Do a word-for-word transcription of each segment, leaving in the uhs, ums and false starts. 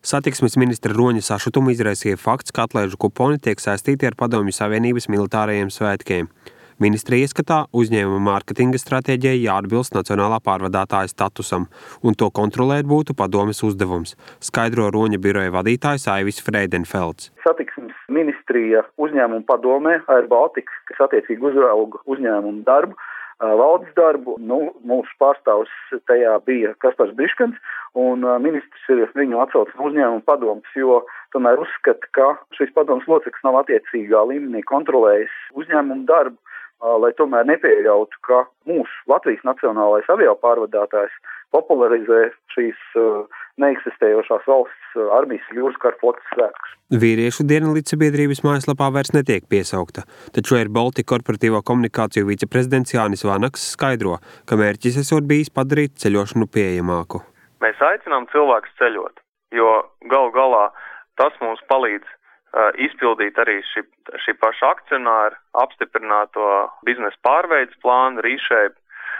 Satiksmes ministra Roņa sašutumu izraisīja fakts, ka atlaižu kuponi tiek saistīti ar Padomju Savienības militārajiem svētkiem. Ministra ieskatā uzņēmuma mārketinga stratēģijai jāatbilst nacionālā pārvadātāja statusam, un to kontrolēt būtu padomes uzdevums, skaidro Roņa biroja vadītājs Aivis Freidenfelds. Satiksmes ministrija uzņēmuma padomē Air Baltica, kas attiecīgi uzrauga uzņēmumu darbu, valdes darbu, nu, mūsu pārstāvs tajā bija Kaspars Briškens, un ministrs ir viņu atsaucis no uzņēmuma padomes, jo tomēr uzskata, ka šis padomes loceklis nav attiecīgā līmenī kontrolējis uzņēmumu darbu, lai tomēr nepieļautu, ka mūsu Latvijas nacionālais aviopārvadātājs popularizē šīs neeksistējošās valsts armijas jūras kara flotes svētkus. Vīriešu diena līdzsabiedrības mājaslapā vairs netiek piesaukta, taču Air Baltica korporatīvo komunikāciju viceprezidents Jānis Vanaks skaidro, ka mērķis esot bijis padarīt ceļošanu pieejamāku. Mēs aicinām cilvēkus ceļot, jo galu galā tas mums palīdz uh, izpildīt arī šī, šī paša akcionāra apstiprināto biznesa pārveides plānu, reshape.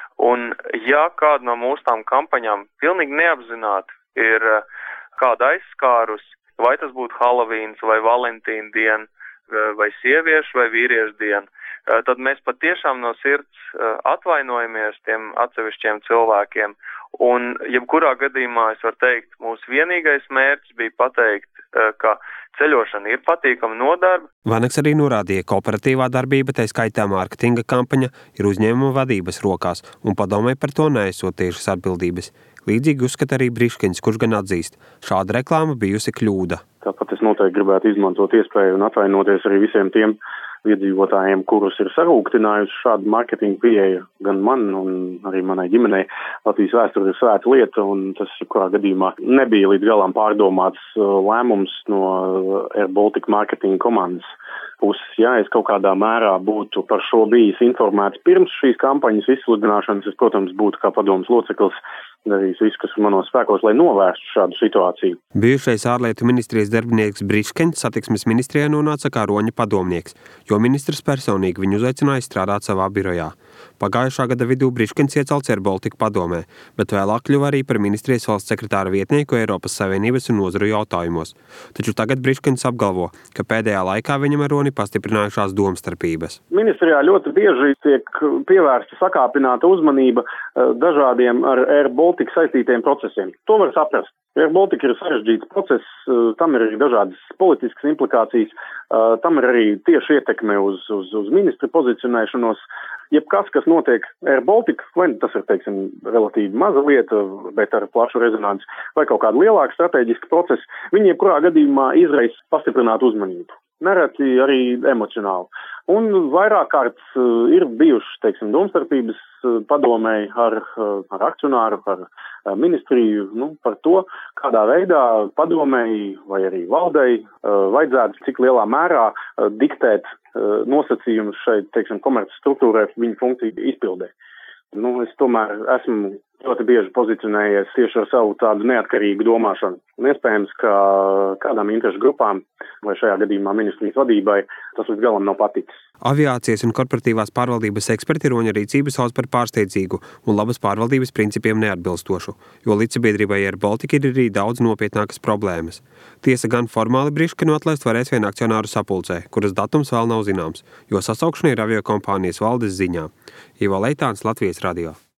Un ja kāda no mūsu tām kampaņām pilnīgi neapzināti ir uh, kāda aizskārus, vai tas būtu Halovīns vai Valentīna diena, vai sieviešu vai vīriešu diena, uh, tad mēs patiešām no sirds uh, atvainojamies tiem atsevišķiem cilvēkiem. Un jebkurā gadījumā es varu teikt, mūsu vienīgais mērķis bija pateikt, ka ceļošana ir patīkama nodarbe. Vanaks arī norādīja, ka operatīvā darbība, tā skaitā mārketinga kampaņa, ir uzņēmuma vadības rokās, un padomē par to neesot tiešas atbildības. Līdzīgi uzskata arī Briškens, kurš gan atzīst, šāda reklāma bijusi kļūda. Tāpat es noteikti gribētu izmantot iespēju un atvainoties arī visiem tiem iedzīvotājiem, kurus ir sarūktinājusi šāda mārketinga pieeja gan man un arī manai ģimenei. Latvijas vēsture ir svēta lieta, un tas, kurā gadījumā nebija līdz galam pārdomāts lēmums no Air Baltica mārketinga komandas puses. Ja es kaut kādā mērā būtu par šo bijis informēts pirms šīs kampaņas izsludināšanas, es, protams, būtu kā padomes loceklis darījis visu, kas ir manos spēkos, lai novērstu šādu situāciju. Bijušais ārlietu ministrijas darbinieks Briškens satiksmes ministrijā nonāca kā Roņa padomnieks, jo ministrs personīgi viņu uzaicināja strādāt savā birojā. Pagājušā gada vidū Briškens iecelts Air Baltica padomē, bet vēlāk kļuva arī par ministrijas valsts sekretāra vietnieku Eiropas Savienības un nozaru jautājumos. Taču tagad Briškens apgalvo, ka pēdējā laikā viņam ar Roni pastiprinājušās domstarpības. Ministrijā ļoti bieži tiek pievērsta sakāpināta uzmanība dažādiem ar Air Baltica saistītiem procesiem. To var saprast. Air Baltica ir sarežģīts process, tam ir arī dažādas politiskas implikācijas, tam ir arī tieši ietekme uz, uz, uz ministra pozicionēšanos. Jebkas, kas notiek Air Baltica, vai tas ir, teiksim, relatīvi maza lieta, bet ar plašu rezonanci, vai kaut kāda lielāka strateģiska procesa, viņi jebkurā gadījumā izraisa pastiprinātu uzmanību. Nereti arī emocionāli. Un vairāk kārts ir bijušas, teiksim, domstarpības padomēji ar, ar akcionāru, ar ministriju, nu, par to, kādā veidā padomēji vai arī valdei vajadzētu cik lielā mērā diktēt nosacījumus šai, teiksim, komerces struktūrai viņu funkciju izpildē. Nu, es tomēr esmu ļoti bieži pozicionējies tieši ar savu tādu neatkarīgu domāšanu. Un iespējams, ka kādām interešu grupām, vai šajā gadījumā ministrijas vadībai, tas līdz galam nav paticis. Aviācijas un korporatīvās pārvaldības eksperti Roņa rīcību sauc par pārsteidzīgu un labas pārvaldības principiem neatbilstošu, jo līdzsabiedrībai Air Baltica ir arī daudz nopietnākas problēmas. Tiesa gan formāli Briškenu atlaist varēs vien akcionāru sapulcē, kuras datums vēl nav zināms, jo sasaukšana ir aviokompānijas valdes ziņā. Ivo Leitāns, Latvijas radio.